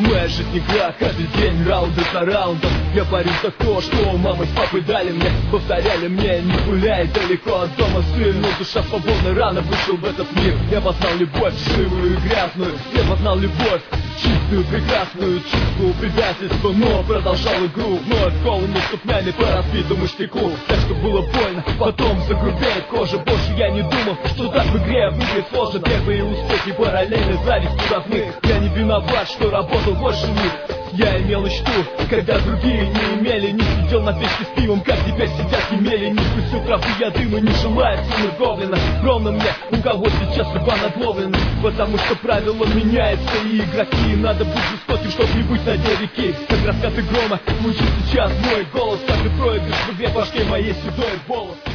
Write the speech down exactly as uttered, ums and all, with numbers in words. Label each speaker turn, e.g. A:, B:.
A: Моя жизнь игра, каждый день раунды за раундом. Я борюсь за то, что мама с папой дали мне. Повторяли мне, не гуляй далеко от дома, сын. Но душа свободна, рано вышел в этот мир. Я познал любовь, живую и грязную. Я познал любовь, чистую, прекрасную. Чувствовал предательство, но продолжал игру. Вновь голыми ступнями по разбитому стеклу. Так что было больно, потом загрубеет кожа. Больше я не думал, что так в игре выиграть сложно. Первые успехи параллельно завистью родных. Я не виноват, что работал больше них. Я имел мечту, когда другие не имели. Не сидел на печке с пивом, как теперь сидят Емели. Не вкусил травы я дыма, не желает суммы гоблина. Ровно мне, у кого сейчас судьба надловлена. Потому что правила меняются, и игроки. Надо быть жестоким, чтоб не быть на дне реки. Как раскаты грома, звучит сейчас мой голос. Каждый проигрыш в игре башке моей седой волос.